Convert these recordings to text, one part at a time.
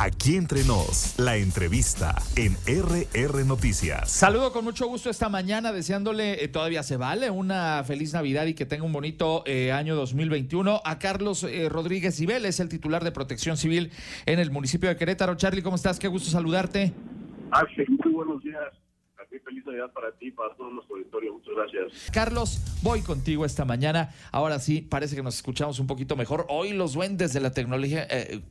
Aquí entre nos, la entrevista en RR Noticias. Saludo con mucho gusto esta mañana, deseándole, todavía se vale, una feliz Navidad y que tenga un bonito año 2021 a Carlos Rodríguez Zibel, es el titular de Protección Civil en el municipio de Querétaro. Charlie, ¿cómo estás? Qué gusto saludarte. Axel, muy buenos días. Feliz Navidad para ti y para todos nuestro auditorio. Muchas gracias. Carlos, voy contigo esta mañana. Ahora sí, parece que nos escuchamos un poquito mejor. Hoy los duendes de la tecnología,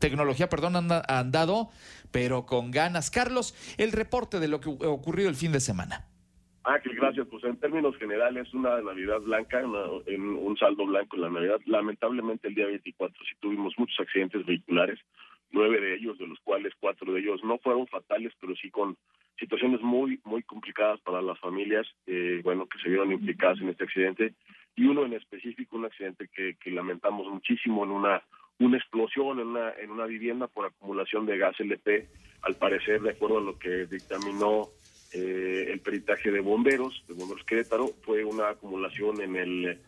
han dado, pero con ganas. Carlos, el reporte de lo que ocurrió el fin de semana. Ángel, gracias. Pues en términos generales, una Navidad blanca, un saldo blanco en la Navidad. Lamentablemente el día 24 sí tuvimos muchos accidentes vehiculares, 9 de ellos, de los cuales 4 de ellos no fueron fatales, pero sí con situaciones muy complicadas para las familias, que se vieron implicadas en este accidente, y uno en específico, un accidente que lamentamos muchísimo en una explosión en una vivienda por acumulación de gas LP, al parecer, de acuerdo a lo que dictaminó el peritaje de bomberos Querétaro, fue una acumulación en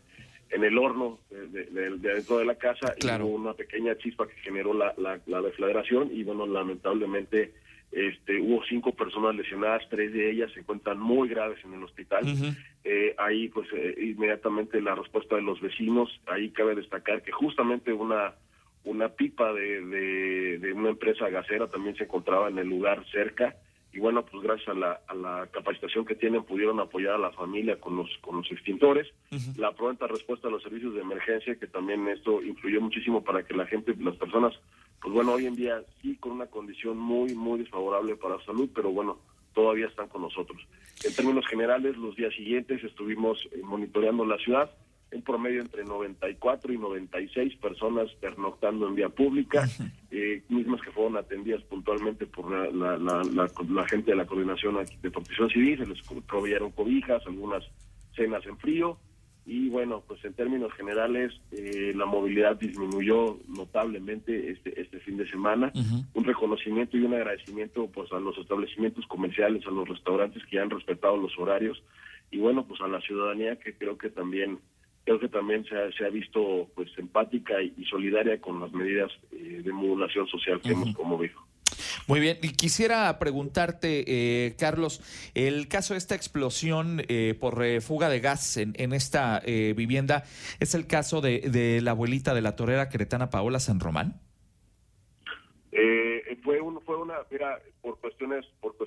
el horno de dentro de la casa. Claro. Y hubo una pequeña chispa que generó la deflagración y lamentablemente hubo 5 personas lesionadas, 3 de ellas se encuentran muy graves en el hospital. Uh-huh. Ahí inmediatamente la respuesta de los vecinos. Ahí cabe destacar que justamente una pipa de una empresa gasera también se encontraba en el lugar cerca, y gracias a la capacitación que tienen pudieron apoyar a la familia con los extintores. Uh-huh. La pronta respuesta a los servicios de emergencia, que también esto influyó muchísimo para que la gente, las personas, hoy en día sí con una condición muy desfavorable para su salud, pero todavía están con nosotros. En términos generales, los días siguientes estuvimos monitoreando la ciudad, en promedio entre 94 y 96 personas pernoctando en vía pública, mismas que fueron atendidas puntualmente por la gente de la Coordinación de Protección Civil. Se les proveyeron cobijas, algunas cenas en frío, y en términos generales la movilidad disminuyó notablemente este fin de semana. Uh-huh. Un reconocimiento y un agradecimiento a los establecimientos comerciales, a los restaurantes que han respetado los horarios, y a la ciudadanía, que creo que también se ha visto empática y solidaria con las medidas de modulación social que hemos promovido. Muy bien, y quisiera preguntarte, Carlos, el caso de esta explosión por fuga de gas en esta vivienda, ¿es el caso de la abuelita de la torera queretana Paola San Román? Mira, por cuestiones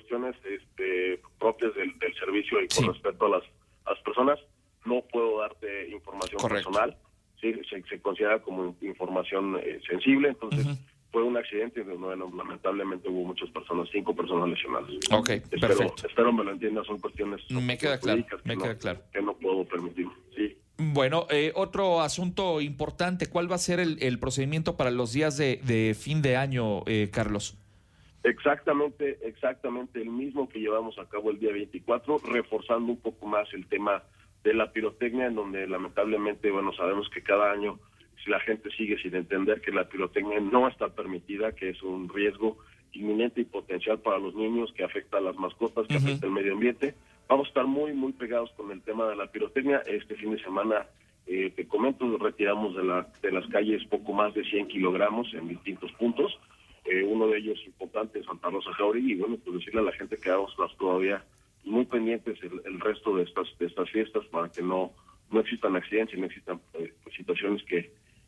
propias del servicio y con respecto a las personas, no puedo darte información personal. Sí, se considera como información sensible, entonces. Uh-huh. Fue un accidente, lamentablemente hubo muchas personas, 5 personas lesionadas. Okay, perfecto. Espero me lo entiendas, son cuestiones me queda claro. Que no puedo permitir. Sí. Bueno, otro asunto importante, ¿cuál va a ser el procedimiento para los días de fin de año, Carlos? Exactamente el mismo que llevamos a cabo el día 24, reforzando un poco más el tema de la pirotecnia, en donde lamentablemente, sabemos que cada año, si la gente sigue sin entender que la pirotecnia no está permitida, que es un riesgo inminente y potencial para los niños, que afecta a las mascotas, que afecta al medio ambiente, vamos a estar muy pegados con el tema de la pirotecnia. Este fin de semana, te comento, retiramos de las calles poco más de 100 kilogramos en distintos puntos. Uno de ellos importante es Santa Rosa Jauregui, y decirle a la gente que vamos todavía muy pendientes el resto de estas fiestas, para que no existan accidentes y no existan situaciones que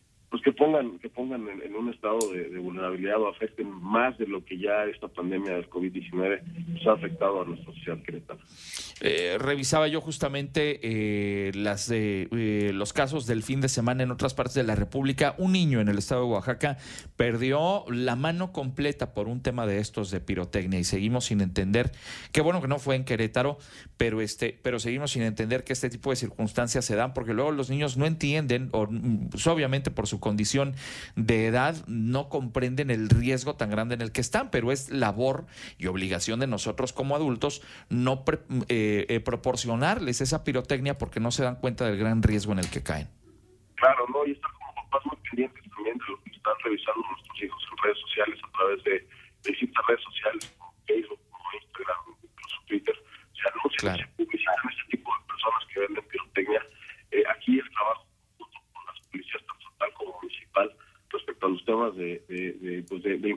pongan en un estado de vulnerabilidad o afecten más de lo que ya esta pandemia del COVID-19 ha afectado a nuestra sociedad queretana. Revisaba yo justamente los casos del fin de semana en otras partes de la República. Un niño en el estado de Oaxaca perdió la mano completa por un tema de estos de pirotecnia, y seguimos sin entender, qué bueno que no fue en Querétaro, pero seguimos sin entender que este tipo de circunstancias se dan, porque luego los niños no entienden, o obviamente por su condición de edad no comprenden el riesgo tan grande en el que están, pero es labor y obligación de nosotros como adultos no proporcionarles esa pirotecnia, porque no se dan cuenta del gran riesgo en el que caen. Claro, y están como papás muy pendientes también de lo que están revisando nuestros hijos en redes sociales, a través de distintas redes sociales como Facebook, como Instagram, incluso Twitter. Se anuncian, se publicitan este tipo de personas que venden pirotecnia. Aquí el trabajo junto con las policías, tanto estatal como municipal, respecto a los temas de informarnos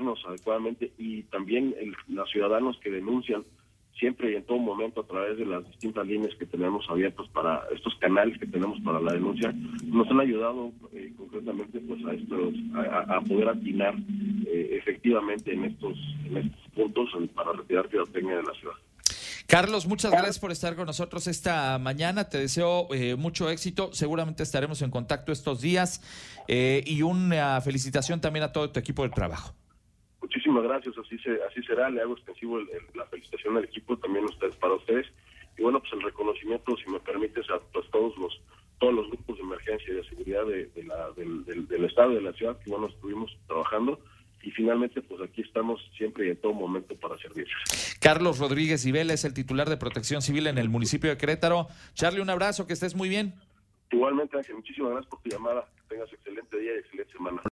protegernos adecuadamente, y también los ciudadanos que denuncian siempre y en todo momento a través de las distintas líneas que tenemos abiertas, para estos canales que tenemos para la denuncia, nos han ayudado concretamente pues a poder atinar efectivamente en estos puntos para retirar pirotecnia de la ciudad. Carlos, muchas gracias por estar con nosotros esta mañana. Te deseo mucho éxito. Seguramente estaremos en contacto estos días, y una felicitación también a todo tu equipo de trabajo. Muchísimas gracias, así será. Le hago extensivo la felicitación al equipo, también para ustedes. Y bueno, pues el reconocimiento, si me permites, a pues, todos los grupos de emergencia y de seguridad del estado y de la ciudad, que bueno, estuvimos trabajando. Y finalmente, pues aquí estamos siempre y en todo momento para servirles. Carlos Rodríguez Ibela es el titular de Protección Civil en el municipio de Querétaro. Charlie, un abrazo, que estés muy bien. Igualmente, Ángel, muchísimas gracias por tu llamada. Que tengas excelente día y excelente semana.